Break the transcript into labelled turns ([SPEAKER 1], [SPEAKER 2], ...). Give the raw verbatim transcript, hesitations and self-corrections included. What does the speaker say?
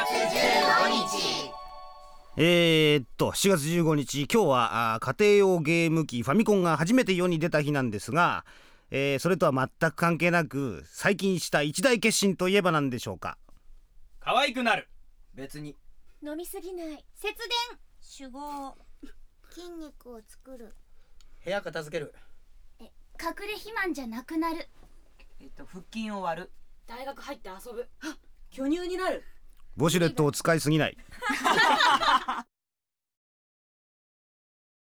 [SPEAKER 1] つじゅうごにち。
[SPEAKER 2] えー、っとしちがつじゅうごにち、今日はあ家庭用ゲーム機ファミコンが初めて世に出た日なんですが、えー、それとは全く関係なく最近した一大決心といえば何でしょうか。
[SPEAKER 3] 可愛くなる。
[SPEAKER 4] 別に。
[SPEAKER 5] 飲みすぎない。節電。酒豪。
[SPEAKER 6] 筋肉を作る。
[SPEAKER 4] 部屋片付ける。
[SPEAKER 5] え隠れ肥満じゃなくなる。
[SPEAKER 4] えっと腹筋を割る。
[SPEAKER 1] 大学入って遊ぶ。巨乳になる。
[SPEAKER 2] ウォシュレットを使いすぎない